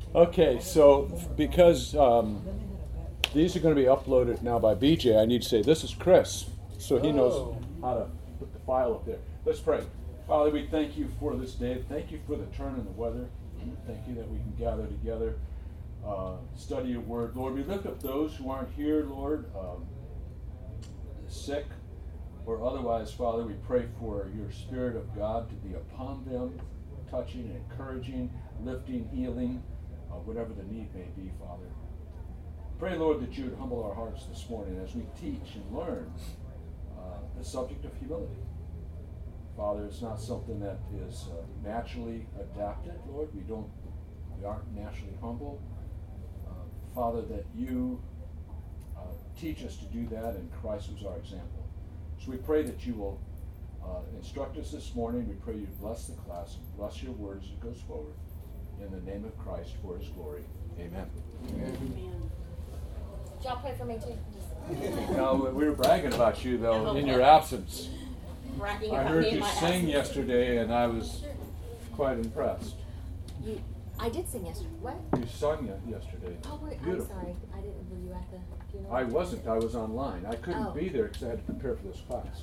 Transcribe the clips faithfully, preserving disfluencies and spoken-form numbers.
Okay, so because um, these are going to be uploaded now by B J, I need to say this is Chris, so he knows how to put the file up there. Let's pray. Father, we thank you for this day. Thank you for the turn in the weather. Thank you that we can gather together, uh, study your word. Lord, we lift up those who aren't here, Lord, um, sick or otherwise. Father, we pray for your Spirit of God to be upon them, touching and encouraging, lifting, healing, uh, whatever the need may be, Father. Pray, Lord, that you would humble our hearts this morning as we teach and learn uh, the subject of humility. Father, it's not something that is uh, naturally adapted, Lord. We don't, we aren't naturally humble. Uh, Father, that you uh, teach us to do that, and Christ was our example. So we pray that you will uh, instruct us this morning. We pray you bless the class, and bless your word as it goes forward. In the name of Christ, for his glory. Amen. Amen. Amen. Y'all pray for me too. No, we were bragging about you, though, in your absence. Bragging I about heard me in you my sing absence. yesterday, and I was quite impressed. You, I did sing yesterday. What? You sung ye- yesterday. Oh, wait, I'm Beautiful. sorry. I didn't. Were you at the funeral? I wasn't. I was online. I couldn't Oh. be there because I had to prepare for this class.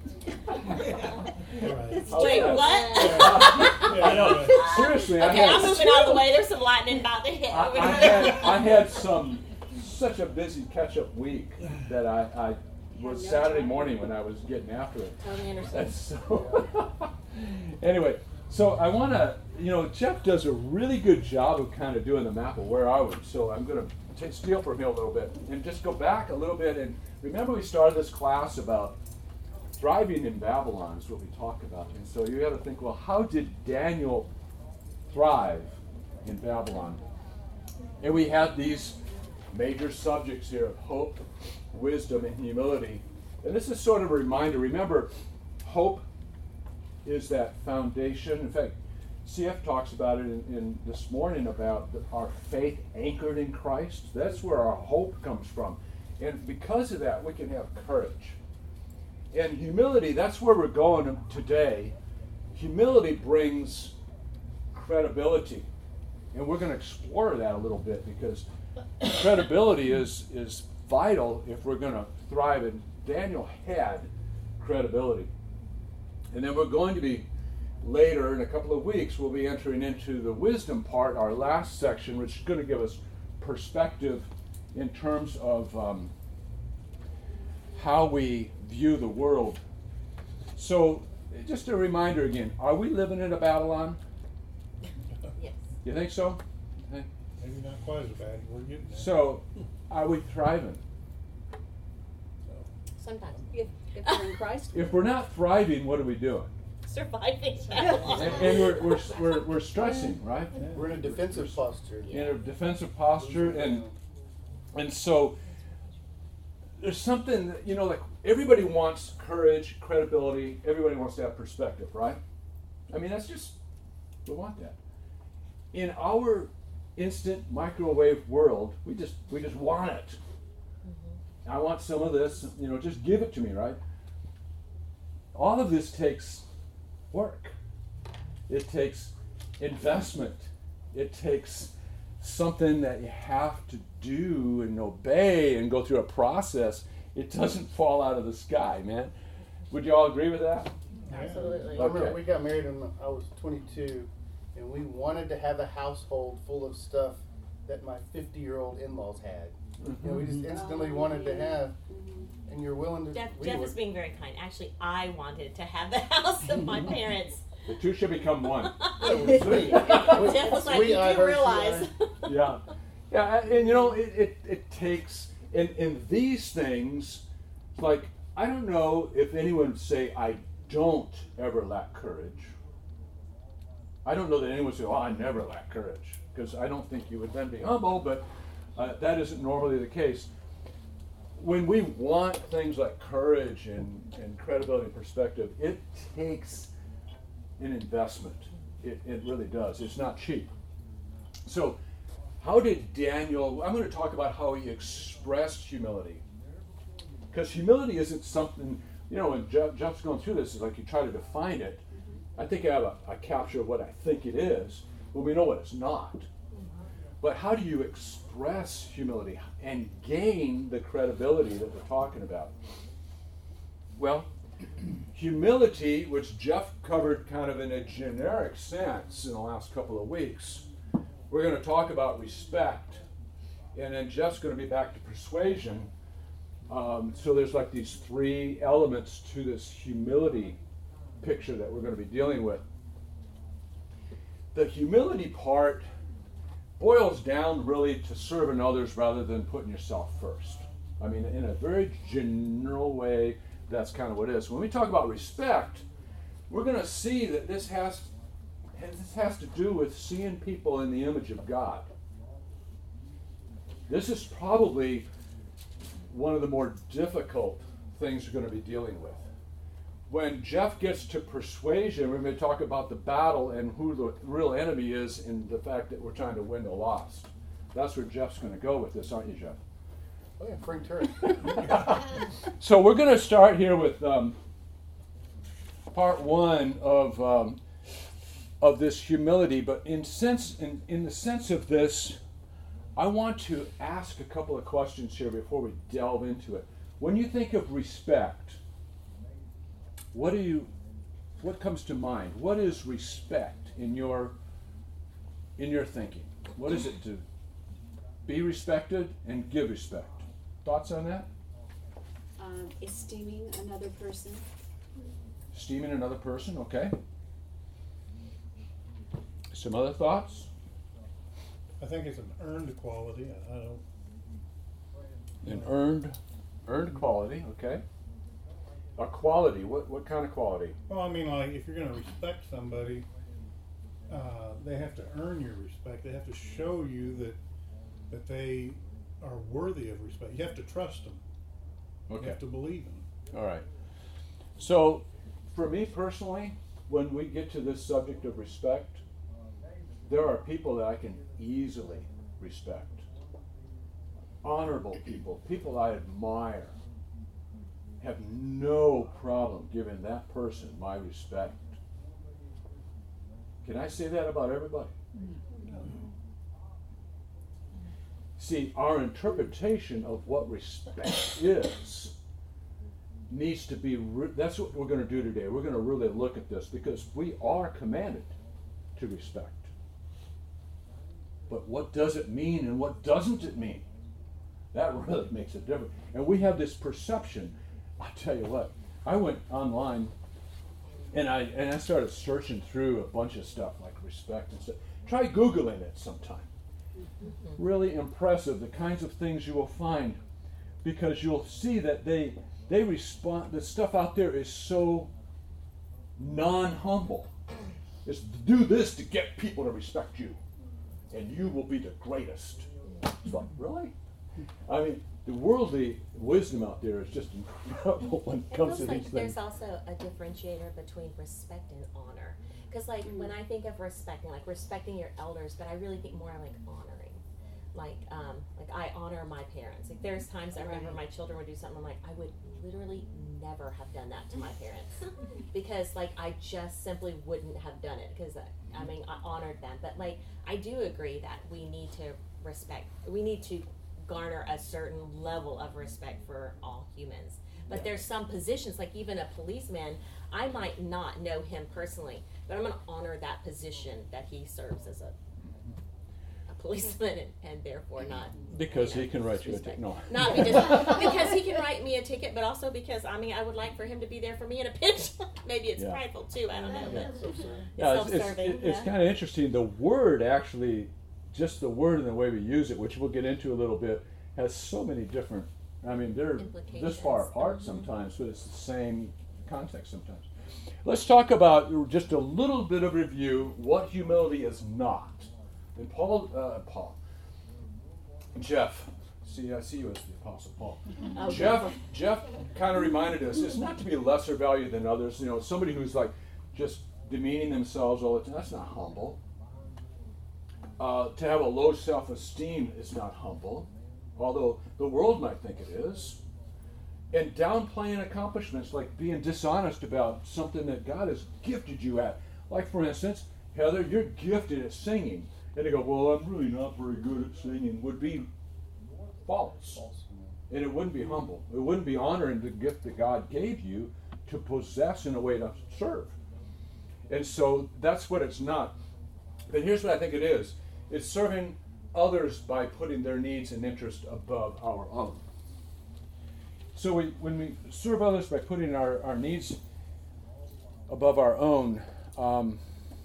Wait, what? I know. Seriously, I Okay, had, I'm moving out of the way. There's some lightning about to hit. I, over I here. had I had some such a busy catch-up week that I, I was Saturday morning when I was getting after it. Totally And understand. so, anyway, so I want to, you know, Jeff does a really good job of kind of doing the map of where are we. So I'm going to steal from him a little bit and just go back a little bit. And remember, we started this class about thriving in Babylon is what we talked about. And so you got to think, well, how did Daniel thrive in Babylon? And we had these major subjects here of hope, wisdom, and humility. And this is sort of a reminder. Remember, hope is that foundation. In fact, C F talks about it in, in this morning about the, our faith anchored in Christ. That's where our hope comes from. And because of that, we can have courage. And humility, that's where we're going today. Humility brings credibility. And we're going to explore that a little bit because credibility is, is vital if we're going to thrive. And Daniel had credibility. And then we're going to be, later in a couple of weeks, we'll be entering into the wisdom part, our last section, which is going to give us perspective in terms of um, how we view the world. So, just a reminder again, are we living in a Babylon? Yes. You think so? Think? Maybe not quite as bad. We're getting there. So, are we thriving? Sometimes. If, if we're in Christ, If we're not thriving, what are we doing? Surviving And, Babylon. and we're, we're, we're, we're stressing, right? We're in a defensive posture. In a defensive posture, and and so there's something that, you know, like everybody wants courage, credibility, everybody wants to have perspective, right? I mean, that's just, we want that. In our instant microwave world, we just we just want it. Mm-hmm. I want some of this, you know, just give it to me, right? All of this takes work. It takes investment. It takes something that you have to do and obey and go through a process. It doesn't fall out of the sky, man. Would you all agree with that? Absolutely. I remember Okay. we got married when I was twenty-two, and we wanted to have a household full of stuff that my fifty-year-old in-laws had. You know, we just instantly Oh, wanted to yeah. have, and you're willing to. Jeff, we Jeff were- is being very kind. Actually, I wanted to have the house of my parents. The two should become one. Yeah, we're sweet. Jeff was like, Sweet you eye do versus realize. eye. Yeah. Yeah, and you know, it, it, it takes, in, in these things, like, I don't know if anyone would say, I don't ever lack courage. I don't know that anyone would say, oh, I never lack courage, because I don't think you would then be humble, but uh, that isn't normally the case. When we want things like courage and, and credibility and perspective, it takes an investment. It, it really does. It's not cheap. So, how did Daniel, I'm going to talk about how he expressed humility. Because humility isn't something, you know, when Jeff, Jeff's going through this, it's like you try to define it. I think I have a, a capture of what I think it is, but we know what it's not. But how do you express humility and gain the credibility that we're talking about? Well, humility, which Jeff covered kind of in a generic sense in the last couple of weeks, we're going to talk about respect, and then Jeff's going to be back to persuasion. Um, so there's like these three elements to this humility picture that we're going to be dealing with. The humility part boils down really to serving others rather than putting yourself first. I mean, in a very general way, that's kind of what it is. When we talk about respect, we're going to see that this has, this has to do with seeing people in the image of God. This is probably one of the more difficult things we're going to be dealing with. When Jeff gets to persuasion, we're going to talk about the battle and who the real enemy is and the fact that we're trying to win the lost. That's where Jeff's going to go with this, aren't you, Jeff? Oh yeah, Frank Turret. So we're going to start here with um, part one of um, of this humility, but in sense, in, in the sense of this, I want to ask a couple of questions here before we delve into it. When you think of respect, what do you, what comes to mind? What is respect in your in your thinking? What is it to be respected and give respect? Thoughts on that? Um, esteeming another person. Esteeming another person, okay. Some other thoughts? I think it's an earned quality. I don't. An earned, earned quality, okay. A quality, what, what kind of quality? Well, I mean, like if you're going to respect somebody, uh, they have to earn your respect. They have to show you that that they are worthy of respect. You have to trust them. Okay. You have to believe them. All right. So, for me personally, when we get to this subject of respect, there are people that I can easily respect. Honorable people, people I admire, have no problem giving that person my respect. Can I say that about everybody? No. See, our interpretation of what respect is needs to be, re- that's what we're going to do today. We're going to really look at this because we are commanded to respect. But what does it mean and what doesn't it mean? That really makes a difference. And we have this perception. I'll tell you what, I went online and I and I started searching through a bunch of stuff like respect and stuff. Try Googling it sometime. Really impressive, the kinds of things you will find, because you'll see that they they respond, the stuff out there is so non-humble. It's do this to get people to respect you, and you will be the greatest. It's like, really? I mean, the worldly wisdom out there is just incredible when it It comes feels to like these there's things. also a differentiator between respect and honor. Because, like, when I think of respecting, like respecting your elders, but I really think more like honoring. Like, um, like I honor my parents. Like, there's times I remember my children would do something. I'm like, I would literally never have done that to my parents, because, like, I just simply wouldn't have done it. Because I, I mean, I honored them. But, like, I do agree that we need to respect. We need to garner a certain level of respect for all humans. But Yeah. there's some positions, like even a policeman, I might not know him personally, but I'm going to honor that position that he serves as a, a policeman, and, and therefore not. Because you know, he can write you a disrespect. ticket. No. Not because, because he can write me a ticket, but also because, I mean, I would like for him to be there for me in a pinch. Maybe it's Yeah. prideful too, I don't know. Yeah. But it's Yeah, it's, it's, self-serving. it- it's yeah. kind of interesting. The word actually, just the word and the way we use it, which we'll get into a little bit, has so many different, I mean, they're this far Implications. apart Mhm. sometimes, but it's the same context sometimes. Let's talk about just a little bit of review what humility is not. And Paul, uh, Paul, Jeff, see, I see you as the Apostle Paul. Oh, Jeff, Jeff kind of reminded us it's not to be lesser value than others. You know, somebody who's like just demeaning themselves all the time. That's not humble. Uh, to have a low self-esteem is not humble, although the world might think it is. And downplaying accomplishments, like being dishonest about something that God has gifted you at. Like, for instance, Heather, you're gifted at singing. and they go, well, I'm really not very good at singing, would be false. And it wouldn't be humble. It wouldn't be honoring the gift that God gave you to possess in a way to serve. And so that's what it's not. But here's what I think it is. It's serving others by putting their needs and interests above our own. So we, when we serve others by putting our, our needs above our own, um,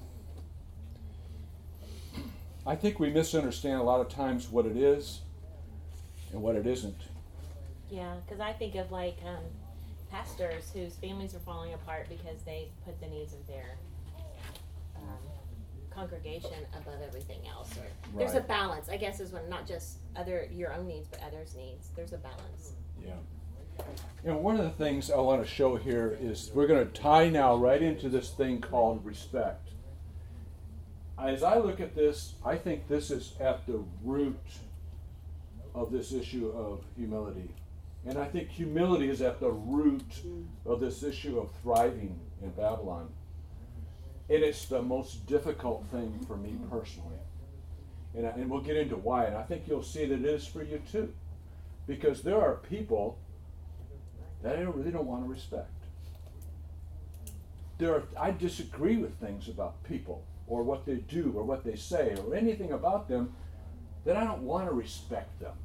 I think we misunderstand a lot of times what it is and what it isn't. Yeah, because I think of like um, pastors whose families are falling apart because they put the needs of their um, congregation above everything else. Or there's a Right. balance, I guess, is when not just other your own needs, but others' needs. There's a balance. Yeah. And one of the things I want to show here is we're going to tie now right into this thing called respect. As I look at this, I think this is at the root of this issue of humility. And I think humility is at the root of this issue of thriving in Babylon. And it's the most difficult thing for me personally. And, I, and we'll get into why. And I think you'll see that it is for you too. Because there are people that I really don't want to respect. There are, I disagree with things about people or what they do or what they say or anything about them that I don't want to respect them.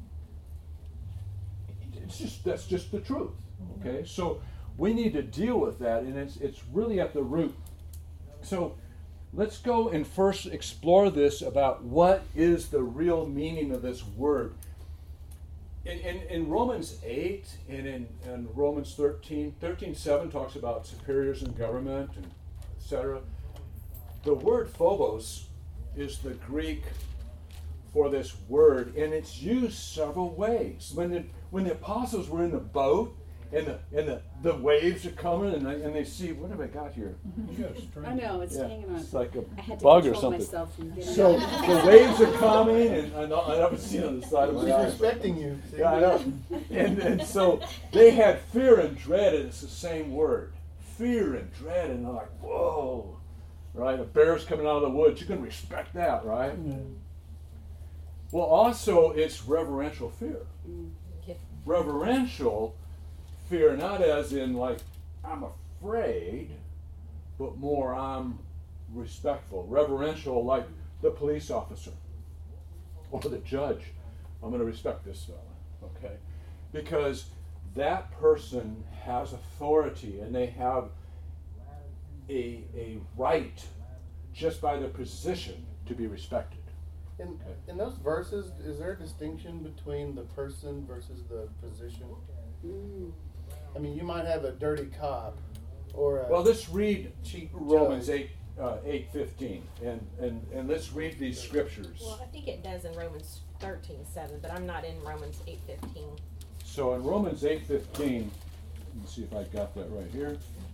It's just, that's just the truth. Okay? So we need to deal with that, and it's it's really at the root. So let's go and first explore this about what is the real meaning of this word. In, in, in Romans eight and in, in Romans thirteen, thirteen seven talks about superiors in government, and et cetera. The word phobos is the Greek for this word, and it's used several ways. When the, when the apostles were in the boat, and the and the, the waves are coming, and they, and they see, what have I got here? You got a string. I know, it's Yeah, hanging on. it's like a I had to bug or control something. myself from getting So out. the waves are coming, and I, know, I haven't seen on the side of my She's eye. respecting you. See? Yeah, I know. And, and so they had fear and dread, and it's the same word. Fear and dread, and they're like, whoa. Right? A bear's coming out of the woods. You can respect that, right? Well, also, it's reverential fear. Yeah. Reverential fear, not as in like, I'm afraid, but more I'm respectful. Reverential, like the police officer or the judge. I'm going to respect this fella, okay? Because that person has authority and they have a, a right just by their position to be respected. In, in those verses, is there a distinction between the person versus the position? Mm. I mean, you might have a dirty cop or a Well, let's read cheap Romans judge. eight, uh, eight fifteen, and, and, and let's read these scriptures. Well, I think it does in Romans thirteen seven, but I'm not in Romans eight fifteen. So in Romans eight fifteen, let me see if I got that right here.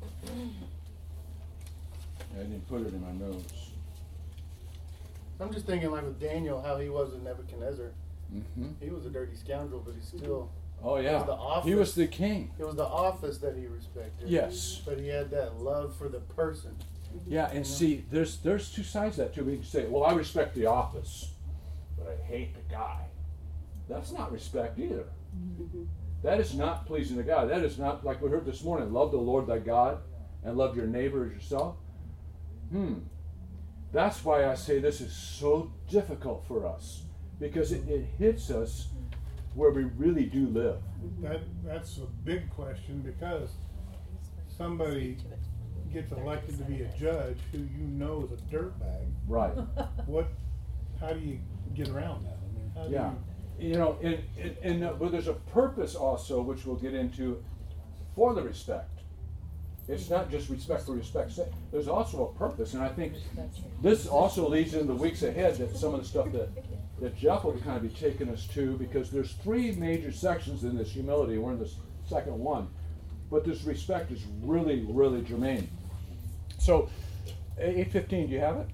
I didn't put it in my notes. I'm just thinking like with Daniel, how he was with Nebuchadnezzar. Mm-hmm. He was a dirty scoundrel, but he still, Oh yeah, was the office. he was the king. it was the office that he respected. Yes. But he had that love for the person. Yeah, and see, there's there's two sides to that too. We can say, well, I respect the office, but I hate the guy. That's not respect either. Mhm. That is not pleasing to God. That is not, like we heard this morning, love the Lord thy God and love your neighbor as yourself. Hmm. That's why I say this is so difficult for us, because it, it hits us where we really do live. That, that's a big question, because somebody gets elected to be a judge who you know is a dirtbag. Right. What, how do you get around that? I mean, how do Yeah. you? You know, and, and, and uh, but there's a purpose also, which we'll get into, for the respect. It's not just respect for respect's sake. There's also a purpose, and I think this also leads into the weeks ahead that some of the stuff that, that Jeff will kind of be taking us to, because there's three major sections in this humility. We're in the second one, but this respect is really, really germane. So, eight fifteen, do you have it?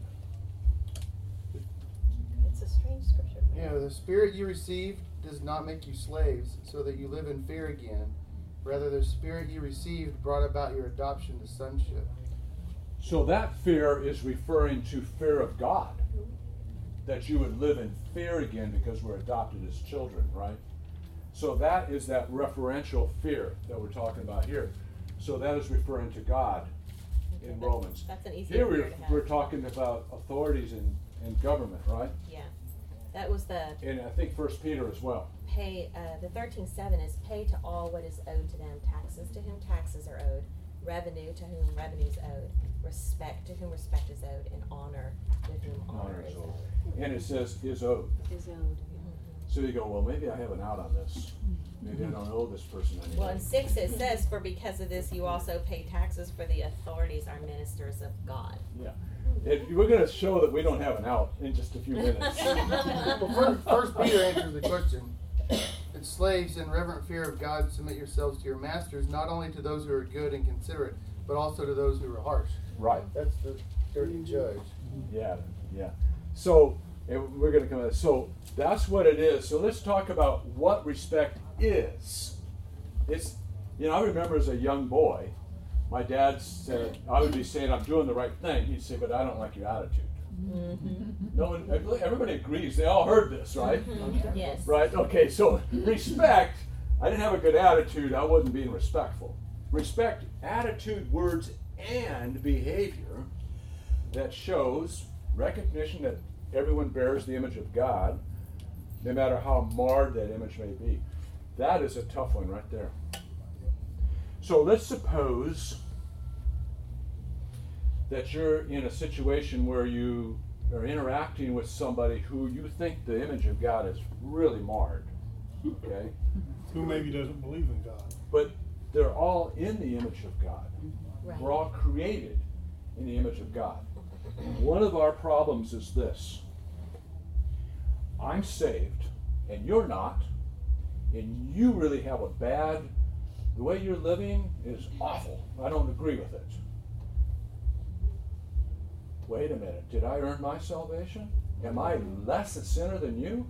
It's a strange scripture. Yeah, the spirit you received does not make you slaves, so that you live in fear again. Rather, the spirit you received brought about your adoption to sonship. So that fear is referring to fear of God. that you would live in fear again because we're adopted as children, right? So that is that referential fear that we're talking about here. So that is referring to God in That's- Romans. That's an easy Here fear we're, to have. we're talking about authorities in, in government, right? Yeah, that was the And I think First Peter as well. pay. Uh, the thirteen seven is pay to all what is owed to them. Taxes to whom taxes are owed. Revenue to whom revenue is owed. Respect to whom respect is owed, and honor to whom honor, Honor is is owed. owed. And it says is owed. Is owed. So you go, well, maybe I have an out on this. Maybe I don't owe this person anything. Well, in six it says, for because of this you also pay taxes, for the authorities are ministers of God. Yeah. It, we're going to show that we don't have an out in just a few minutes. Well, first, first Peter answers the question. And slaves, in reverent fear of God, submit yourselves to your masters, not only to those who are good and considerate, but also to those who are harsh. Right. That's the dirty judge. Yeah, yeah. So and we're going to come. So that's what it is. So let's talk about what respect is. It's, you know, I remember as a young boy, my dad said, I would be saying I'm doing the right thing. He'd say, but I don't like your attitude. Mm-hmm. No one, everybody agrees. They all heard this, right? Mm-hmm. Yes. Right. Okay. So respect. I didn't have a good attitude. I wasn't being respectful. Respect, attitude, words, and behavior that shows recognition that everyone bears the image of God, no matter how marred that image may be. That is a tough one right there. So let's suppose that you're in a situation where you are interacting with somebody who you think the image of God is really marred. Okay? Who maybe doesn't believe in God. But they're all in the image of God. Right. We're all created in the image of God. One of our problems is this. I'm saved, and you're not, and you really have a bad, the way you're living is awful. I don't agree with it. Wait a minute, did I earn my salvation? Am I less a sinner than you?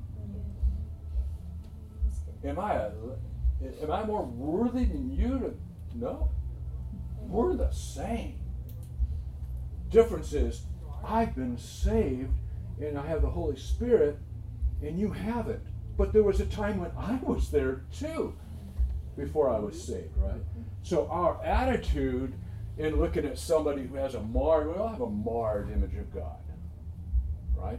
Am I a, am I more worthy than you to? No. We're the same. Difference is, I've been saved and I have the Holy Spirit and you haven't. But there was a time when I was there too before I was saved, right? So our attitude in looking at somebody who has a marred, we all have a marred image of God, right?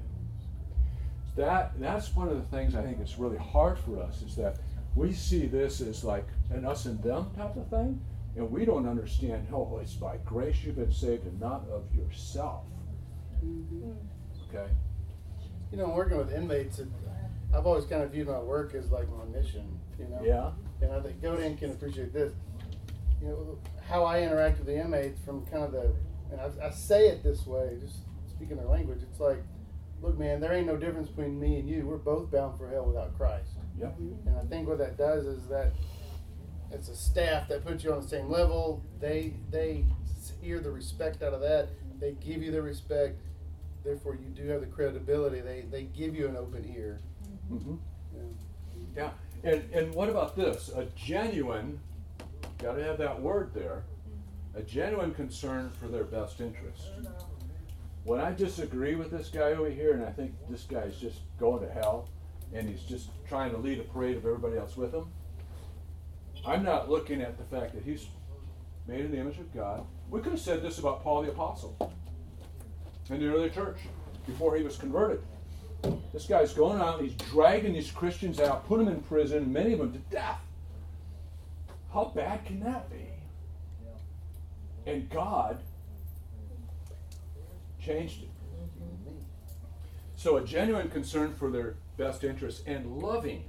That that's one of the things I think it's really hard for us is that we see this as like an us and them type of thing, and we don't understand, oh, it's by grace you've been saved and not of yourself. Mm-hmm. Okay? You know, working with inmates, it, I've always kind of viewed my work as like my mission, you know? Yeah? And I think Godin can appreciate this. You know, how I interact with the inmates from kind of the, and I, I say it this way, just speaking their language, it's like, look, man, there ain't no difference between me and you. We're both bound for hell without Christ. Yep. And I think what that does is that it's a staff that puts you on the same level. They they hear the respect out of that. They give you the respect. Therefore, you do have the credibility. They they give you an open ear. Mm-hmm. Yeah. Yeah. And and what about this? A genuine, got to have that word there, a genuine concern for their best interest. When I disagree with this guy over here and I think this guy's just going to hell and he's just trying to lead a parade of everybody else with him, I'm not looking at the fact that he's made in the image of God. We could have said this about Paul the Apostle in the early church before he was converted. This guy's going out and he's dragging these Christians out, putting them in prison, many of them to death. How bad can that be? And God changed it. So a genuine concern for their best interests and loving.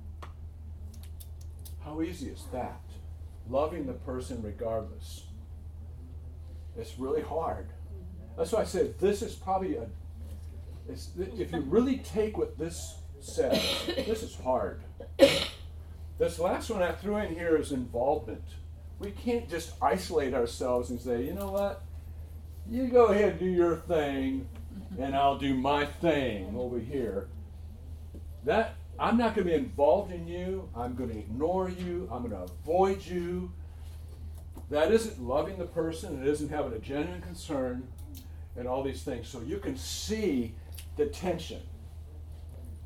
How easy is that? Loving the person regardless. It's really hard. That's why I said this is probably a, it's, if you really take what this says, this is hard. This last one I threw in here is involvement. We can't just isolate ourselves and say, you know what? You go ahead and do your thing, and I'll do my thing over here. That I'm not going to be involved in you. I'm going to ignore you. I'm going to avoid you. That isn't loving the person. It isn't having a genuine concern and all these things. So you can see the tension.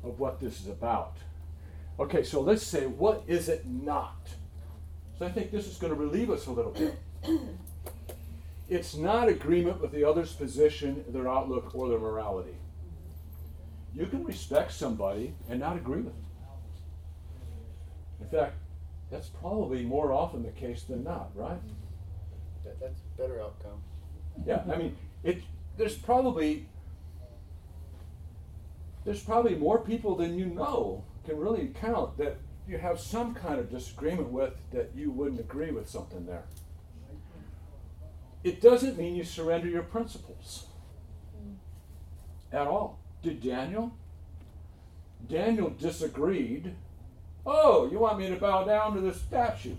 of what this is about. Okay, so let's say, what is it not? So I think this is going to relieve us a little bit. It's not agreement with the other's position, their outlook, or their morality. You can respect somebody and not agree with them. In fact, that's probably more often the case than not, right? That, that's a better outcome. Yeah, I mean, it. There's probably there's probably more people than you know can really count that you have some kind of disagreement with, that you wouldn't agree with something there. It doesn't mean you surrender your principles at all. Did Daniel? Daniel disagreed. Oh, you want me to bow down to this statue?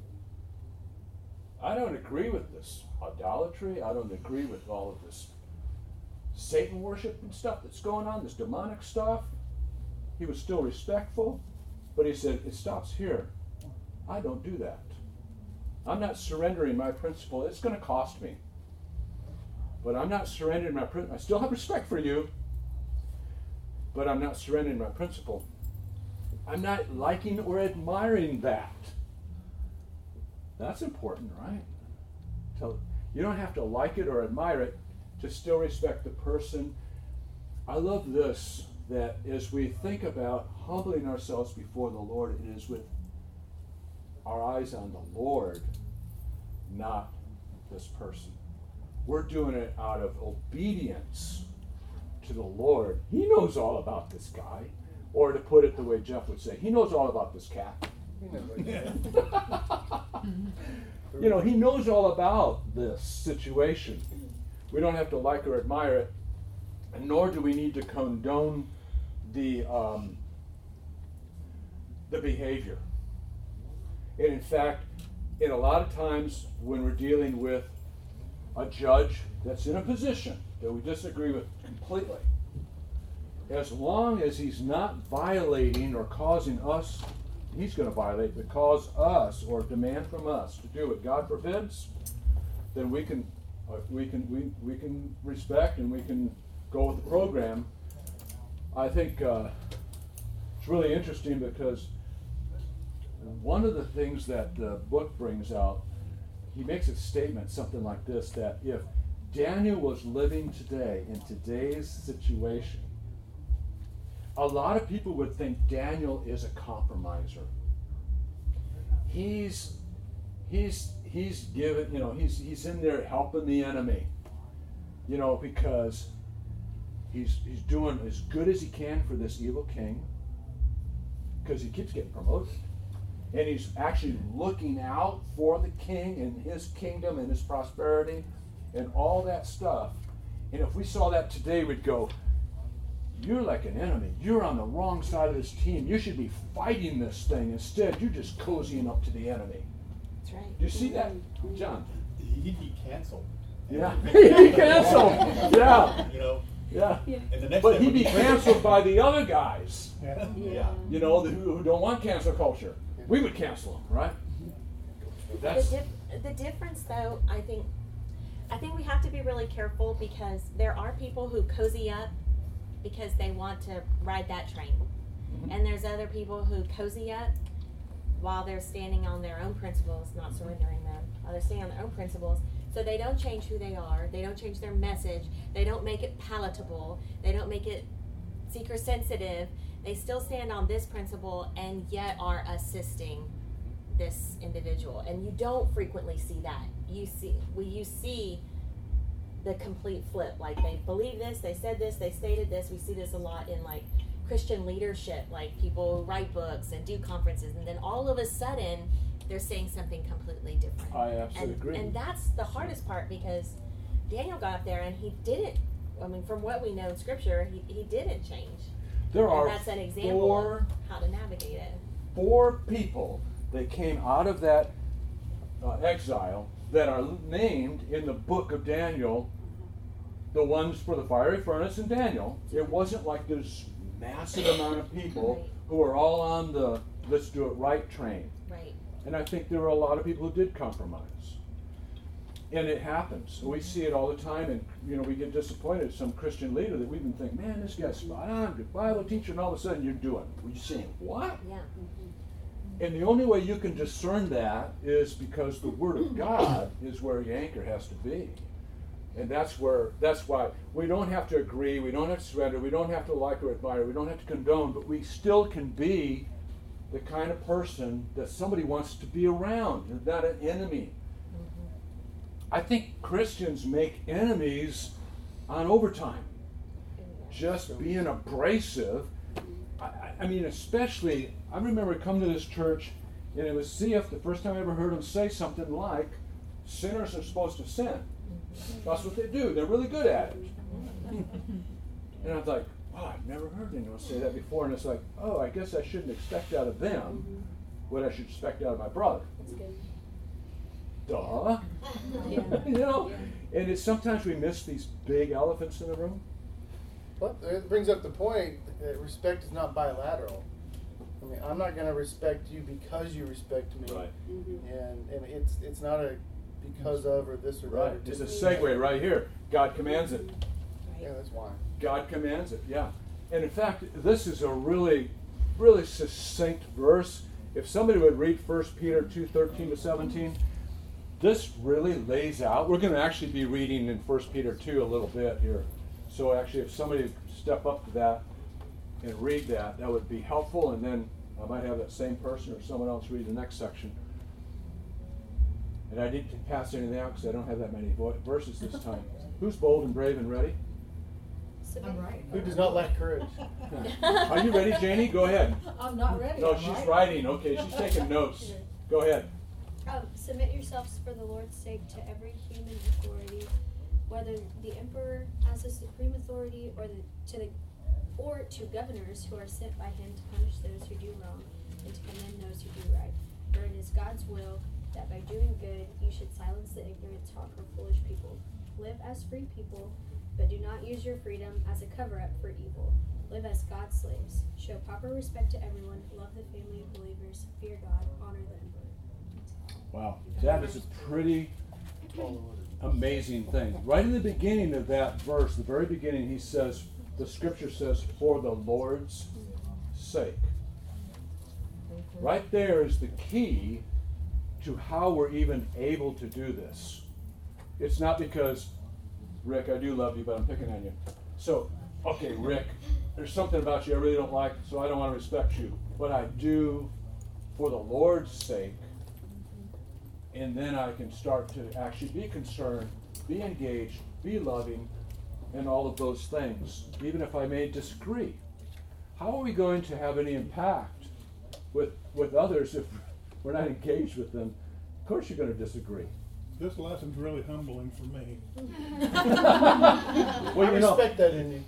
I don't agree with this idolatry. I don't agree with all of this Satan worship and stuff that's going on, this demonic stuff. He was still respectful, but he said, it stops here. I don't do that. I'm not surrendering my principle. It's going to cost me. But I'm not surrendering my principle. I still have respect for you, but I'm not surrendering my principle. I'm not liking or admiring that. That's important, right? So you don't have to like it or admire it to still respect the person. I love this, that as we think about humbling ourselves before the Lord, it is with our eyes on the Lord, not this person. We're doing it out of obedience to the Lord. He knows all about this guy. Or to put it the way Jeff would say, he knows all about this cat. You know, he knows all about this situation. We don't have to like or admire it, and nor do we need to condone the um, the behavior. And in fact, in a lot of times when we're dealing with a judge that's in a position that we disagree with completely, as long as he's not violating or causing us, he's going to violate, but cause us or demand from us to do what God forbids, then we can uh, we can we, we can respect and we can go with the program. I think uh, it's really interesting because one of the things that the book brings out, he makes a statement, something like this, that if Daniel was living today in today's situation, a lot of people would think Daniel is a compromiser. He's he's he's given, you know, he's he's in there helping the enemy, you know, because he's he's doing as good as he can for this evil king, because he keeps getting promoted, and he's actually looking out for the king and his kingdom and his prosperity and all that stuff. And if we saw that today, we'd go, you're like an enemy. You're on the wrong side of this team. You should be fighting this thing. Instead, you're just cozying up to the enemy. That's right. Do you see that, John? He'd be canceled. Yeah. He'd be canceled. Yeah. You know. Yeah. And the next But step he'd would be canceled by the other guys, Yeah. Yeah. you know, who, who don't want cancel culture. We would cancel them, right? That's The, dif- the difference, though, I think, I think we have to be really careful, because there are people who cozy up because they want to ride that train, Mhm. and there's other people who cozy up while they're standing on their own principles, not surrendering them. While they're standing on their own principles, so they don't change who they are. They don't change their message. They don't make it palatable. They don't make it seeker sensitive. They still stand on this principle and yet are assisting this individual. And you don't frequently see that. You see, we you see the complete flip. Like, they believe this, they said this, they stated this. We see this a lot in like Christian leadership, like people who write books and do conferences, and then all of a sudden they're saying something completely different. I absolutely and, agree. And that's the hardest part, because Daniel got up there and he didn't, I mean, from what we know in scripture, he, he didn't change. there And are that's an example four of how to navigate it. four people that came out of that uh, exile that are named in the book of Daniel, the ones for the fiery furnace and Daniel. It wasn't like this massive amount of people Right. who are all on the let's do it right train. Right. And I think there were a lot of people who did compromise. And it happens. We see it all the time, and you know we get disappointed at some Christian leader that we even think, man, this guy's spot on, good Bible teacher, and all of a sudden you're doing. You're saying what? Yeah. And the only way you can discern that is because the Word of God is where your anchor has to be. And that's where that's why we don't have to agree, we don't have to surrender, we don't have to like or admire, we don't have to condone, but we still can be the kind of person that somebody wants to be around, not an enemy. I think Christians make enemies on overtime. Just being abrasive. I, I mean, especially, I remember coming to this church, and it was C F, the first time I ever heard him say something like, sinners are supposed to sin. That's what they do. They're really good at it. And I was like, wow, I've never heard anyone say that before. And it's like, oh, I guess I shouldn't expect out of them what I should expect out of my brother. That's good. Duh. Yeah. You know? And it's sometimes we miss these big elephants in the room. Well, it brings up the point that respect is not bilateral. I mean, I'm not going to respect you because you respect me. Right. And and it's it's not a because of or this or that. Right. Or It's a just- segue right here. God commands it. Yeah, that's why. God commands it, yeah. And in fact, this is a really, really succinct verse. If somebody would read First Peter two, thirteen to seventeen, this really lays out. We're going to actually be reading in First Peter two a little bit here. So actually, if somebody would step up to that and read that, that would be helpful. And then I might have that same person or someone else read the next section. And I didn't pass anything out because I don't have that many vo- verses this time. Who's bold and brave and ready? I'm right. Who does not lack courage? Are you ready, Janie? Go ahead. I'm not ready. No, I'm she's right. writing. Okay, she's taking notes. Go ahead. Um, submit yourselves for the Lord's sake to every human authority, whether the emperor has the supreme authority or the, to the or to governors who are sent by him to punish those who do wrong and to commend those who do right. For it is God's will that by doing good you should silence the ignorant talk of foolish people. Live as free people, but do not use your freedom as a cover-up for evil. Live as God's slaves. Show proper respect to everyone. Love the family of believers. Fear God. Honor the emperor. Wow, that is a pretty amazing thing. Right in the beginning of that verse, the very beginning, he says, the scripture says, for the Lord's sake. Right there is the key to how we're even able to do this. It's not because, Rick, I do love you, but I'm picking on you. So, okay, Rick, there's something about you I really don't like, so I don't want to respect you. But I do for the Lord's sake, and then I can start to actually be concerned, be engaged, be loving, and all of those things, even if I may disagree. How are we going to have any impact with with others if we're not engaged with them? Of course you're going to disagree. This lesson's really humbling for me. Well, I you know, respect that in you.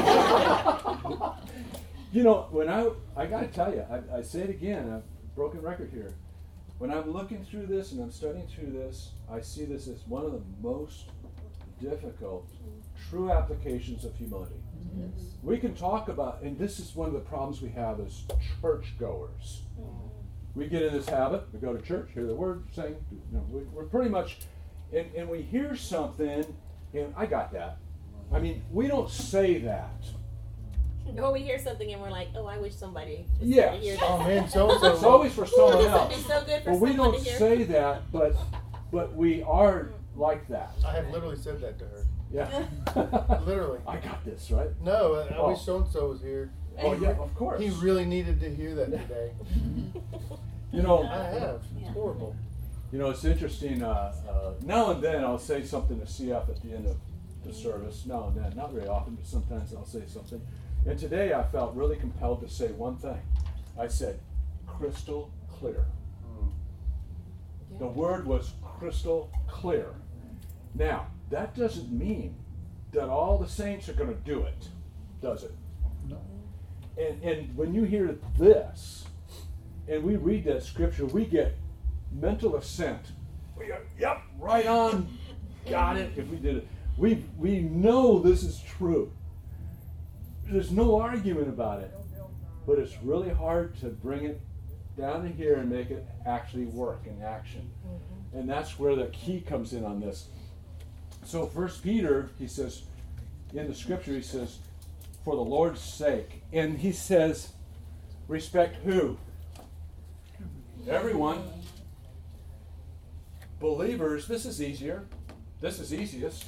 you know, when I I got to tell you, I, I say it again, a broken record here. When I'm looking through this and I'm studying through this, I see this as one of the most difficult, true applications of humility. Yes. We can talk about, and this is one of the problems we have as churchgoers. We get in this habit, we go to church, hear the word, sing, you know, we, we're pretty much, and, and we hear something, and I got that. I mean, we don't say that. Or we hear something and we're like, oh, I wish somebody was Yes. to hear this. Oh man, so It's so. always for someone This would else. be so good for Well, we someone don't to hear. say that, but but we are like that. I have literally said that to her. Yeah. Literally. I got this, right? No, I, I Oh. wish so and so was here. Oh yeah, of course. He really needed to hear that today. You know, I have. It's horrible. You know, it's interesting. Uh, uh, now and then I'll say something to C F at the end of the service. Now and then, not very often, but sometimes I'll say something. And today I felt really compelled to say one thing. I said, crystal clear. The word was crystal clear. Now, that doesn't mean that all the saints are going to do it, does it? No. And, and when you hear this, and we read that scripture, we get mental assent. We go, yep, right on, got it, if we did it. We, we know this is true. There's no argument about it. But it's really hard to bring it down to here and make it actually work in action. And that's where the key comes in on this. So First Peter, he says, in the scripture, he says, for the Lord's sake. And he says, respect who? Everyone. Believers, this is easier. This is easiest.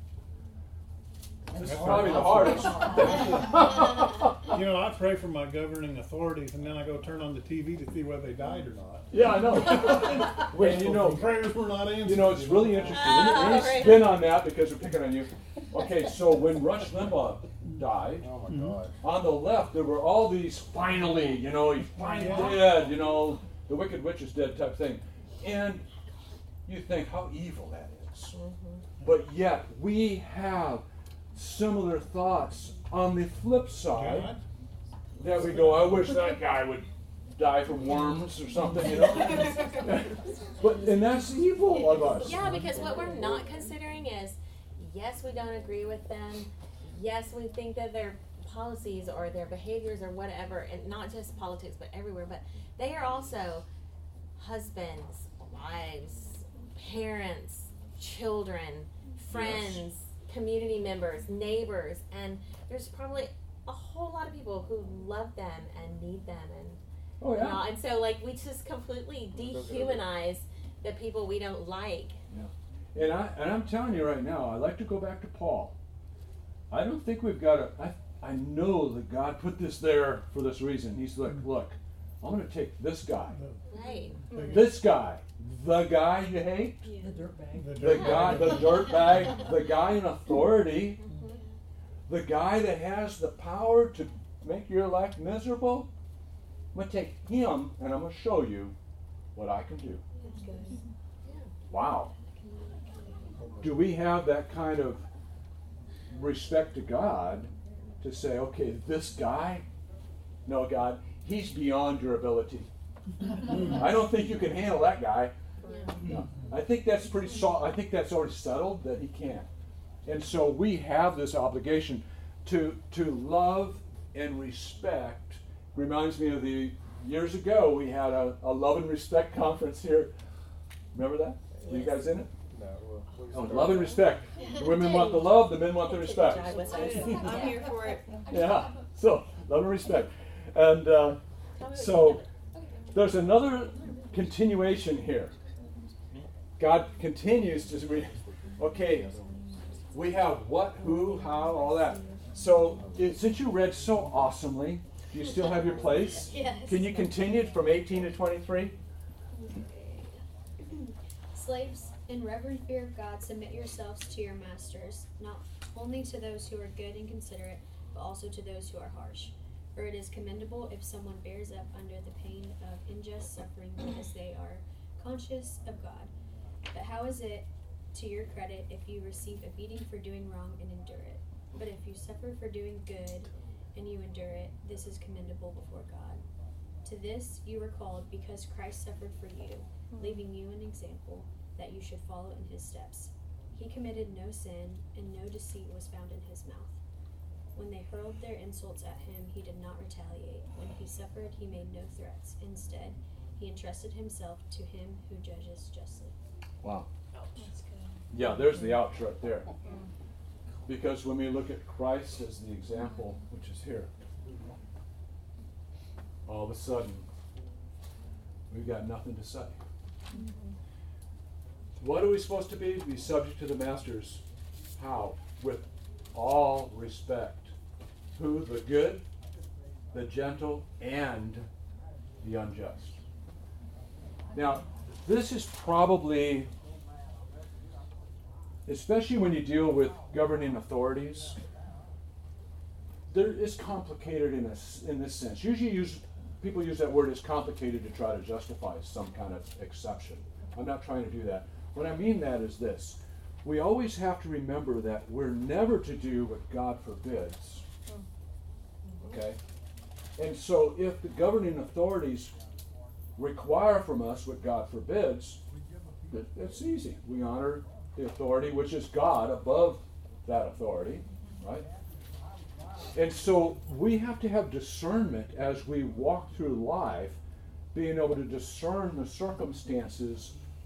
This is probably the hardest. You know, I pray for my governing authorities, and then I go turn on the T V to see whether they died or not. Yeah, I know. And you know, prayers were not answered. you know, it's really interesting. Let me, let me spin on that because we're picking on you. Okay, so when Rush Limbaugh died, Oh my God. on the left there were all these finally, you know, he's finally dead, you know, the Wicked Witch is dead type thing. And you think how evil that is. But yet we have similar thoughts on the flip side. God. That we go, I wish that guy would die from worms or something, you know. But and that's evil of us. Yeah, because what we're not considering is, yes, we don't agree with them. Yes, we think that their policies or their behaviors or whatever, and not just politics, but everywhere. But they are also husbands, wives, parents, children, friends, Yes. community members, neighbors, and there's probably a whole lot of people who love them and need them, and Oh you know, yeah. and so like we just completely dehumanize the people we don't like. And I and I'm telling you right now, I like to go back to Paul. I don't think we've got a. I I know that God put this there for this reason. He's like, look, I'm going to take this guy, Right. this guy, the guy you hate, The dirtbag. The the dirt guy, bag. the dirt bag, the guy in authority, the guy that has the power to make your life miserable. I'm going to take him and I'm going to show you what I can do. Wow. Do we have that kind of respect to God to say, okay, this guy, no, God, he's beyond your ability. I don't think you can handle that guy. No. I think that's pretty sol- I think that's already settled that he can't. And so we have this obligation to to love and respect. Reminds me of the years ago we had a, a love and respect conference here. Remember that? Were you guys in it? No, well, please Oh, start. love and respect. The women want the love, the men want the respect. Jive with us. I'm here for it. Yeah. So love and respect. And uh, so there's another continuation here. God continues to read. Okay, we have what, who, how, all that. So it, since you read so awesomely, do you still have your place? Yes. Can you continue from eighteen to twenty-three? Slaves, in reverent fear of God, submit yourselves to your masters, not only to those who are good and considerate, but also to those who are harsh. For it is commendable if someone bears up under the pain of unjust suffering because they are conscious of God. But how is it to your credit if you receive a beating for doing wrong and endure it? But if you suffer for doing good and you endure it, this is commendable before God. To this you were called because Christ suffered for you, leaving you an example that you should follow in his steps. He committed no sin, and no deceit was found in his mouth. When they hurled their insults at him, he did not retaliate. When he suffered, he made no threats. Instead, he entrusted himself to him who judges justly. Wow. Yeah, there's the ouch right there. Because when we look at Christ as the example, which is here, all of a sudden, we've got nothing to say. What are we supposed to be? Be subject to the masters. How? With all respect. Who? The good, the gentle, and the unjust. Now, this is probably, especially when you deal with governing authorities, there is complicated in this in this sense. Usually, use people use that word as complicated to try to justify some kind of exception. I'm not trying to do that. What I mean that is this: we always have to remember that we're never to do what God forbids. Okay, and so if the governing authorities require from us what God forbids, it, it's easy. We honor the authority, which is God, above that authority, right? And so we have to have discernment as we walk through life, being able to discern the circumstances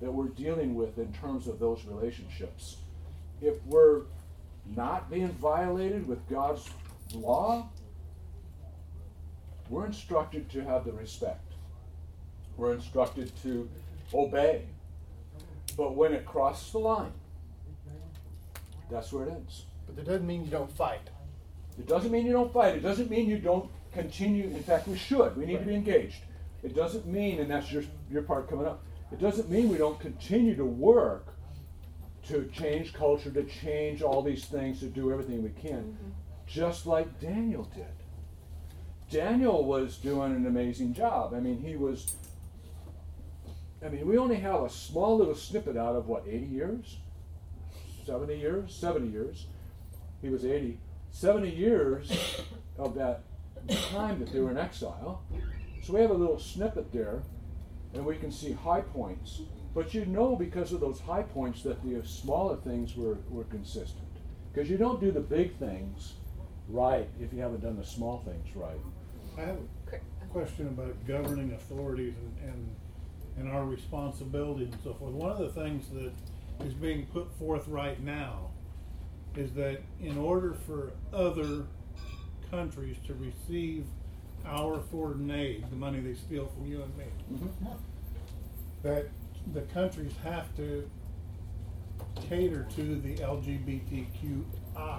that we're dealing with in terms of those relationships. If we're not being violated with God's law, we're instructed to have the respect. We're instructed to obey. But when it crosses the line, that's where it ends. But that doesn't mean you don't fight. It doesn't mean you don't fight. It doesn't mean you don't continue. In fact, we should. We need to be engaged. It doesn't mean, and that's your, your part coming up, it doesn't mean we don't continue to work to change culture, to change all these things, to do everything we can, mm-hmm. just like Daniel did. Daniel was doing an amazing job. I mean, he was, I mean, we only have a small little snippet out of, what, eighty years? seventy years? seventy years. He was eighty. seventy years of that time that they were in exile. So we have a little snippet there, and we can see high points. But you know, because of those high points, that the smaller things were, were consistent. Because you don't do the big things right if you haven't done the small things right. I have a question about governing authorities and, and, and our responsibilities and so forth. One of the things that is being put forth right now is that in order for other countries to receive our foreign aid, the money they steal from you and me, mm-hmm. that the countries have to cater to the L G B T Q I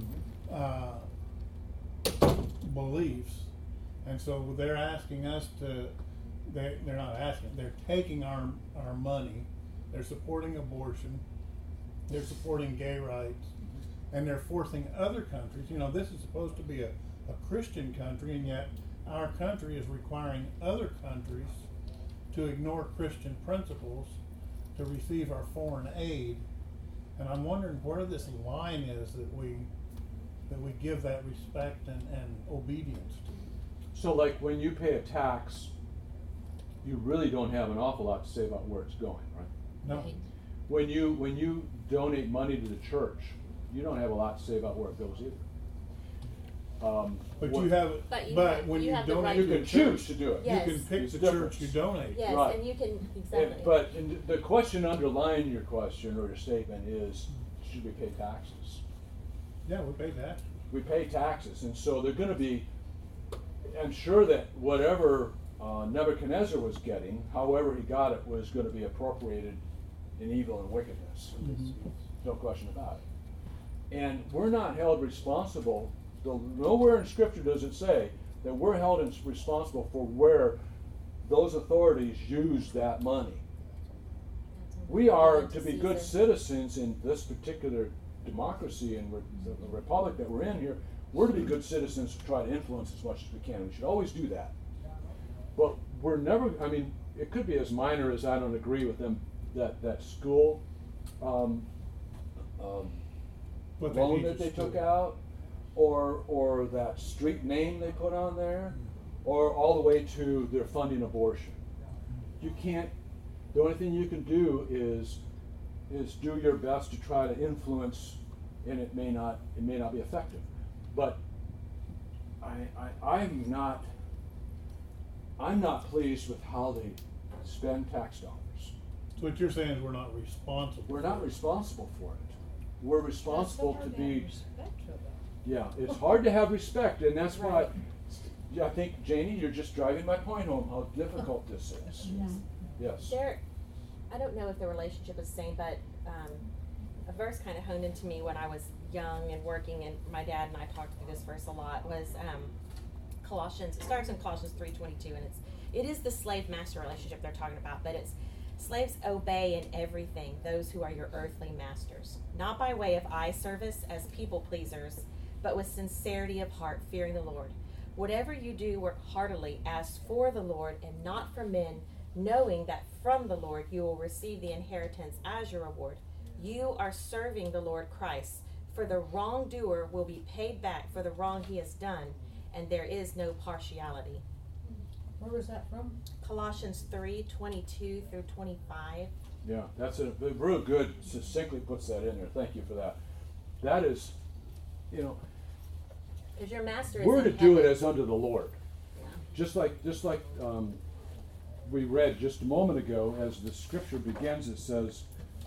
uh, beliefs, and so they're asking us to. They they're not asking. They're taking our our money. They're supporting abortion. They're supporting gay rights, and they're forcing other countries. You know, this is supposed to be a, a Christian country, and yet our country is requiring other countries to ignore Christian principles to receive our foreign aid. And I'm wondering where this line is that we that we give that respect and, and obedience to. So like when you pay a tax, you really don't have an awful lot to say about where it's going, right? No. When you when you donate money to the church, you don't have a lot to say about where it goes either. Um, but what, you have, but, you but have, when you, you, have donate, right you to can the choose church, to do it. Yes. you can pick It's the a difference. church you donate. Yes, Right. and you can, exactly. And, but in the question underlying your question or your statement is, should we pay taxes? Yeah, we pay that. We pay taxes, and so they're going to be, I'm sure that whatever uh, Nebuchadnezzar was getting, however he got it, was going to be appropriated in evil and wickedness. Mm-hmm. No question about it. And we're not held responsible, though nowhere in Scripture does it say that we're held in, responsible for where those authorities use that money. We are to be good citizens in this particular democracy and re- the republic that we're in here. We're to be good citizens to try to influence as much as we can. We should always do that. But we're never, I mean, it could be as minor as I don't agree with them that, that school um, um, What they loan teach that they us took to. out, or or that street name they put on there, or all the way to their funding abortion. You can't, the only thing you can do is is do your best to try to influence, and it may not it may not be effective. But I, I I'm not I'm not pleased with how they spend tax dollars. So what you're saying is we're not responsible. We're not responsible for it. We're responsible to be. Yeah, it's hard to have respect, and that's why I, I think, Janie, you're just driving my point home how difficult this is. Yeah. Yes. There, I don't know if the relationship is the same, but um, a verse kind of honed into me when I was young and working, and my dad and I talked through this verse a lot, was um, Colossians. It starts in Colossians three twenty-two, and it's it is the slave-master relationship they're talking about, but it's slaves obey in everything those who are your earthly masters, not by way of eye service as people pleasers, but with sincerity of heart, fearing the Lord. Whatever you do, work heartily as for the Lord and not for men, knowing that from the Lord you will receive the inheritance as your reward. You are serving the Lord Christ, for the wrongdoer will be paid back for the wrong he has done, and there is no partiality. Where was that from? Colossians three twenty-two through twenty-five. Yeah, that's a real good, succinctly puts that in there. Thank you for that. That is, you know, Because your master is we're in to do it heaven. as unto the Lord. Yeah. Just like, just like um, we read just a moment ago, as the scripture begins, it says,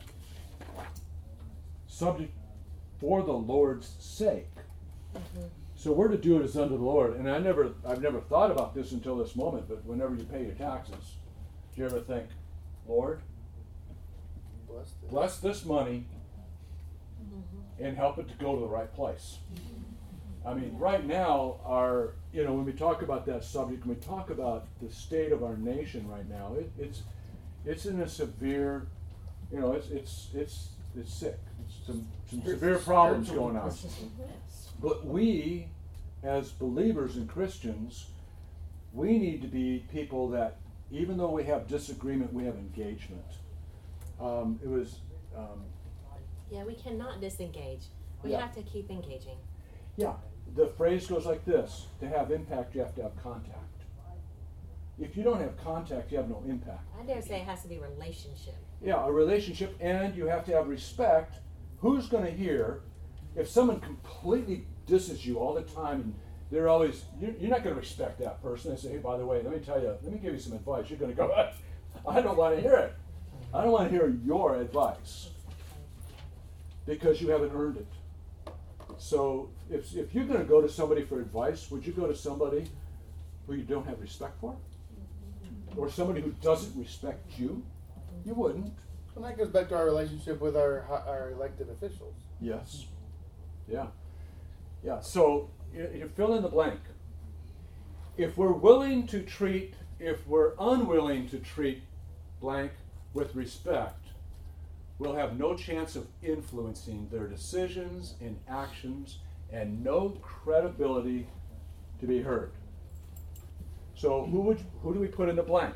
subject for the Lord's sake. Mhm. So we're to do it as unto the Lord. And I never, I've never thought about this until this moment, but whenever you pay your taxes, do you ever think, Lord, Bless this. bless this money Mhm. and help it to go to the right place? I mean, right now, our, you know, when we talk about that subject, when we talk about the state of our nation right now, it, it's, it's in a severe, you know, it's, it's, it's, it's sick. It's some, some severe problems going on. But we, as believers and Christians, we need to be people that, even though we have disagreement, we have engagement. Um, it was, um, Yeah, we cannot disengage. We Yeah. have to keep engaging. yeah, the phrase goes like this: to have impact, you have to have contact. If you don't have contact, you have no impact. I dare say it has to be relationship. Yeah, a relationship, and you have to have respect. Who's going to hear if someone completely disses you all the time, and they're always, you're, you're not going to respect that person. They say, hey, by the way, let me tell you, let me give you some advice. You're going to go, I don't want to hear it. I don't want to hear your advice because you haven't earned it. So if, if you're going to go to somebody for advice, would you go to somebody who you don't have respect for? Or somebody who doesn't respect you? You wouldn't. And that goes back to our relationship with our hi- our elected officials. Yes. Yeah. Yeah. So you, you fill in the blank. If we're willing to treat, if we're unwilling to treat blank with respect, we'll have no chance of influencing their decisions and actions and no credibility to be heard. So who would who do we put in the blank?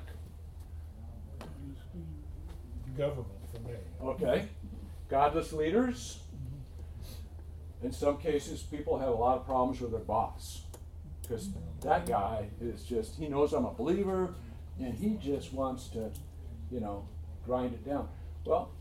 Government for me. Okay. Godless leaders. In some cases, people have a lot of problems with their boss. Because that guy is just, he knows I'm a believer, and he just wants to, you know, grind it down. Well,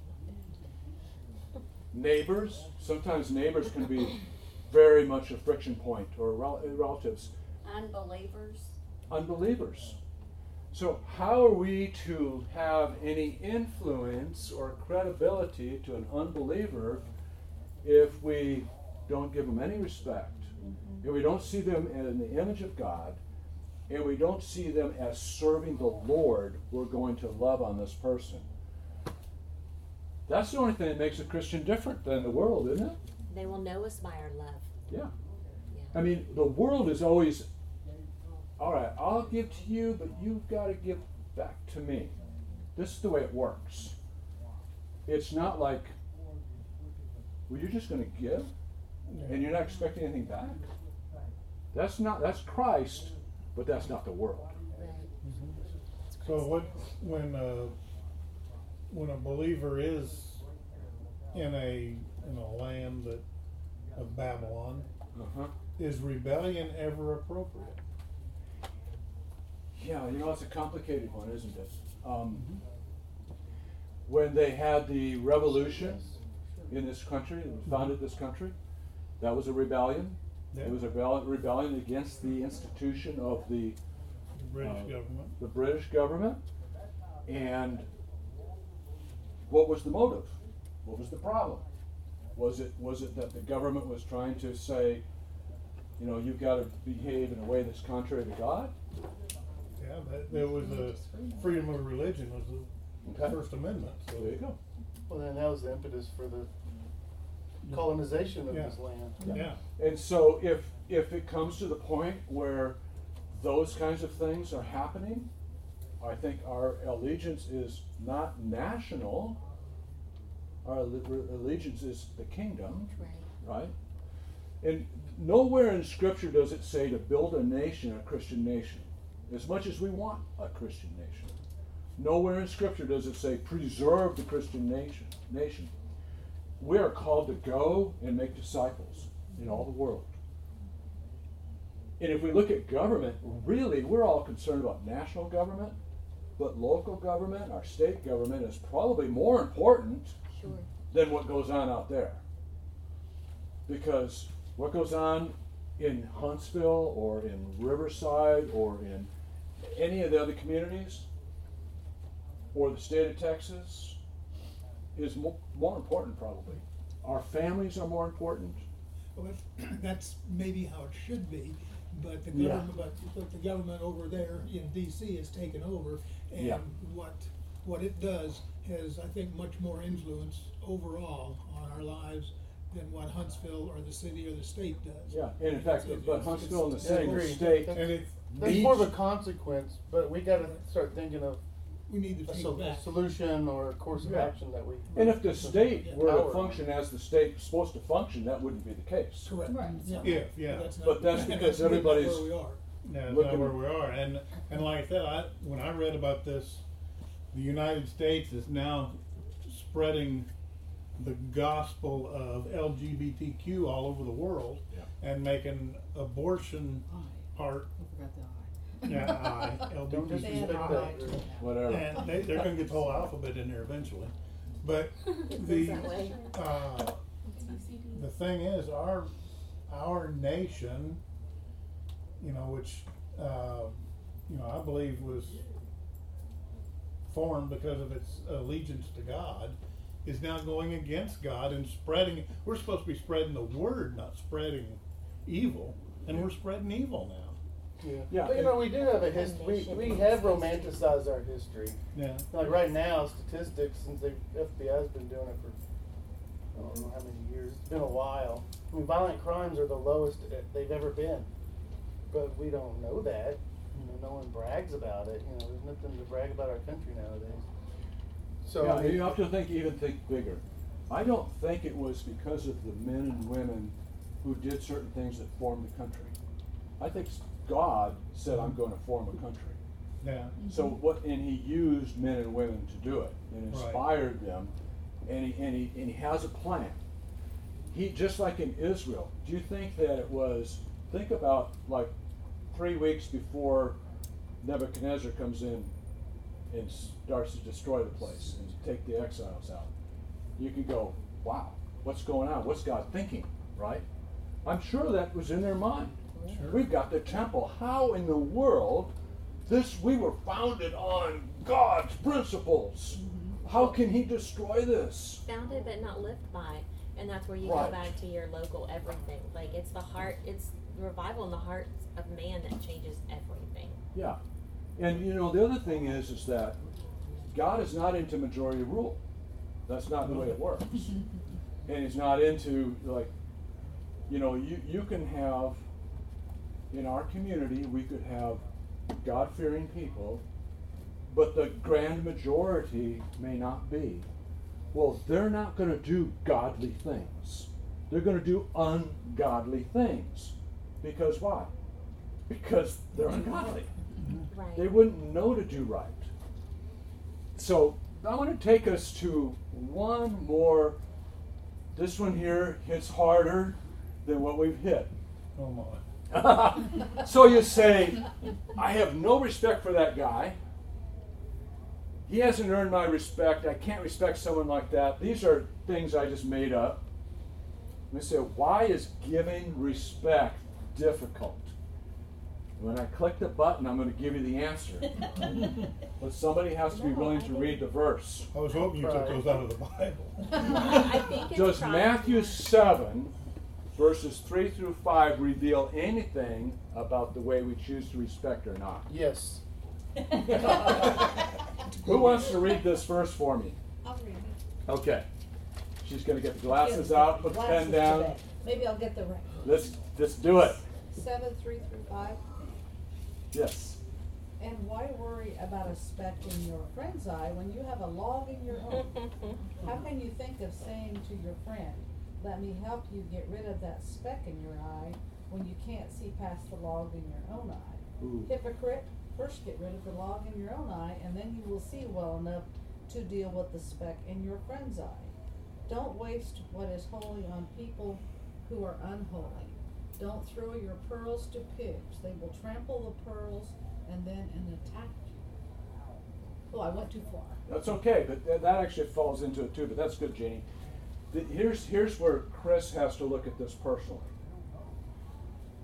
neighbors, sometimes neighbors can be very much a friction point, or rel- relatives. Unbelievers. Unbelievers. So how are we to have any influence or credibility to an unbeliever if we don't give them any respect, mm-hmm. if we don't see them in the image of God, and we don't see them as serving the Lord? We're going to love on this person. That's the only thing that makes a Christian different than the world, isn't it? They will know us by our love. Yeah. Yeah. I mean, the world is always, all right, I'll give to you, but you've got to give back to me. This is the way it works. It's not like, well, you're just going to give, and you're not expecting anything back. That's not, that's Christ, but that's not the world. Right. So what, when, uh, when a believer is in a, in a land that, of Babylon, Uh-huh. is rebellion ever appropriate? Yeah, you know, it's a complicated one, isn't it? Um, when they had the revolution in this country, and founded this country, that was a rebellion. Yeah. It was a rebellion, rebellion against the institution of the The British uh, government. the British government. And what was the motive? What was the problem? Was it was it that the government was trying to say, you know, you've got to behave in a way that's contrary to God? Yeah, that, there was a freedom of religion was the Okay. First Amendment. So There you go. Well, then that was the impetus for the colonization of Yeah. this land. yeah, And so if if it comes to the point where those kinds of things are happening, I think our allegiance is not national. Our alle- allegiance is the kingdom, Right. right? And nowhere in Scripture does it say to build a nation, a Christian nation, as much as we want a Christian nation. Nowhere in Scripture does it say preserve the Christian nation. Nation. We are called to go and make disciples in all the world. And if we look at government, really, we're all concerned about national government, but local government, our state government, is probably more important Sure. than what goes on out there. Because what goes on in Huntsville or in Riverside or in any of the other communities, or the state of Texas is mo- more important probably. Our families are more important. Well, that's, that's maybe how it should be, but the Yeah. government, but, but the government over there in D C has taken over, and Yeah. what what it does has, I think, much more influence overall on our lives than what Huntsville or the city or the state does. Yeah, and in fact, It's- but it's- Huntsville and the it's- city, the Agreed. state, And it, That's needs- more of a consequence, but we gotta start thinking of We need to a, take sol- it a back. solution or a course of Yeah. action that we. and if the state were to Power. function as the state's supposed to function, that wouldn't be the case. Correct. Right. Yeah. If, yeah. That's not- But that's because not everybody's- where we are. Yeah, that's Looking- not where we are, and, and like I said, I, when I read about this, the United States is now spreading the gospel of L G B T Q all over the world, Yeah. and making abortion part, I forgot the I. yeah, I, Don't L G B T, disrespect Stand that by. group. Whatever. and they, they're gonna get the whole alphabet in there eventually, but the, that way. uh, the thing is, our, our nation, you know, which, uh, you know, I believe was formed because of its allegiance to God, is now going against God and spreading, we're supposed to be spreading the word, not spreading evil, and we're spreading evil now. Yeah. Yeah, But you and- know, we do have a history, we, we have romanticized our history. Yeah. Like right now, statistics, since the F B I's been doing it for, I don't know how many years, it's been a while. I mean, violent crimes are the lowest that they've ever been. But we don't know that, you know, no one brags about it, you know, there's nothing to brag about our country nowadays. So, I Yeah, mean, you have to think, even think bigger. I don't think it was because of the men and women who did certain things that formed the country. I think God said, I'm going to form a country. Yeah. So what, and he used men and women to do it, and Right. inspired them, and he, and he, and he has a plan. He, just like in Israel, do you think that it was, think about like three weeks before Nebuchadnezzar comes in and starts to destroy the place and take the exiles out. You can go, wow, what's going on? What's God thinking, right? I'm sure that was in their mind. Sure. We've got the temple. How in the world, this, we were founded on God's principles. How can he destroy this? Founded but not lived by. And that's where you Right. go back to your local everything. Like it's the heart, it's the revival in the hearts of man that changes everything. Yeah. And you know, the other thing is, is that God is not into majority rule. That's not the way it works. And he's not into, like, you know, you, you can have, in our community, we could have God-fearing people, but the grand majority may not be. Well, they're not going to do godly things. They're going to do ungodly things. Because why? Because they're ungodly. Right. They wouldn't know to do right. So I want to take us to one more. This one here hits harder than what we've hit. Oh my. So you say, I have no respect for that guy. He hasn't earned my respect. I can't respect someone like that. These are things I just made up. Let me say, why is giving respect difficult? When I click the button, I'm going to give you the answer. But somebody has to be No, willing I to think- read the verse. I was hoping you took those out of the Bible. I think it's Does probably- Matthew seven, verses three through five, reveal anything about the way we choose to respect or not? yes. Who wants to read this verse for me? I'll read it. Okay. She's going to get the glasses out, put the pen Glasses down. today. Maybe I'll get the right. Let's, let's do it. Seven, three through five. Yes. And why worry about a speck in your friend's eye when you have a log in your own? How can you think of saying to your friend, let me help you get rid of that speck in your eye when you can't see past the log in your own eye? Ooh. Hypocrite, first get rid of the log in your own eye, and then you will see well enough to deal with the speck in your friend's eye. Don't waste what is holy on people who are unholy. Don't throw your pearls to pigs. They will trample the pearls and then and attack you. Oh, I went too far. That's okay, but th- that actually falls into it too, but that's good, Jeannie. Th- Here's, here's where Chris has to look at this personally.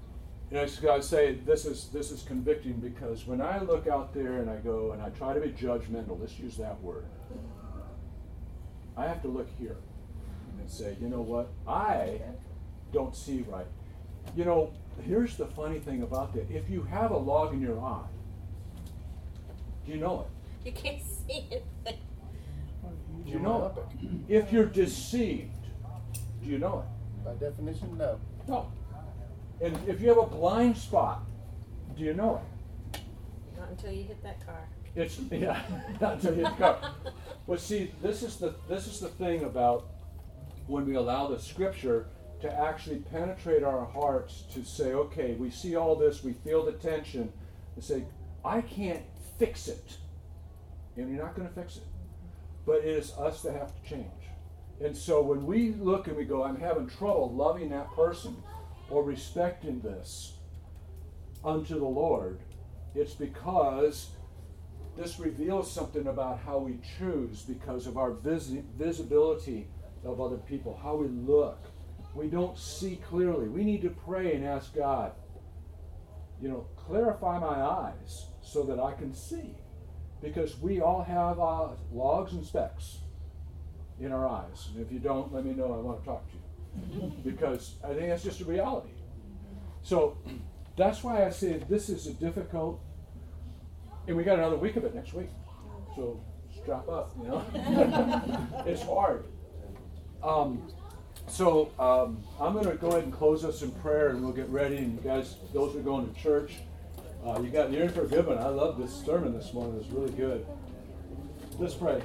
And I just gotta say, this is this is convicting, because when I look out there and I go and I try to be judgmental, let's use that word, I have to look here and say, you know what, I don't see right. You know, here's the funny thing about that. If you have a log in your eye, do you know it? You can't see it. Do you know it? If you're deceived, do you know it? By definition, no. No. And if you have a blind spot, do you know it? Not until you hit that car. It's yeah, not until you hit the car. But see, this is the this is the thing about when we allow the Scripture to actually penetrate our hearts, to say, okay, we see all this, we feel the tension, and say, I can't fix it. And you're not going to fix it. But it is us that have to change. And so when we look and we go, I'm having trouble loving that person or respecting this unto the Lord, it's because this reveals something about how we choose, because of our visi- visibility of other people, how we look. We don't see clearly. We need to pray and ask God, you know, clarify my eyes so that I can see. Because we all have uh, logs and specks in our eyes. And if you don't, let me know. I want to talk to you. Because I think that's just a reality. So that's why I say this is a difficult, and we got another week of it next week. So strap up, you know. It's hard. Um, so um, I'm going to go ahead and close us in prayer, and we'll get ready. And you guys, those who are going to church, uh, you got you're in for a good one. I love this sermon this morning. It was really good. Let's pray.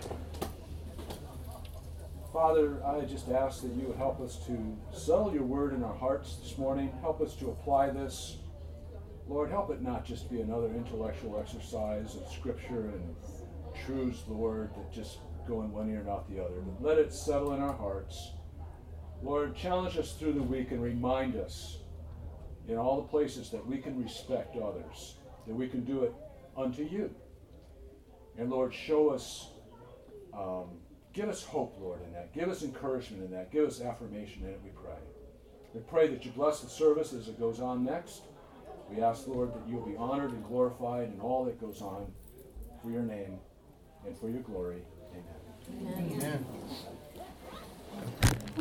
Father, I just ask that you would help us to settle your word in our hearts this morning. Help us to apply this. Lord, help it not just be another intellectual exercise of Scripture and truths, Lord, that just go in one ear and out the other. But let it settle in our hearts. Lord, challenge us through the week and remind us in all the places that we can respect others, that we can do it unto you. And Lord, show us, um, give us hope, Lord, in that. Give us encouragement in that. Give us affirmation in it, we pray. We pray that you bless the service as it goes on next. We ask, Lord, that you will be honored and glorified in all that goes on for your name and for your glory. Amen. Amen. Amen.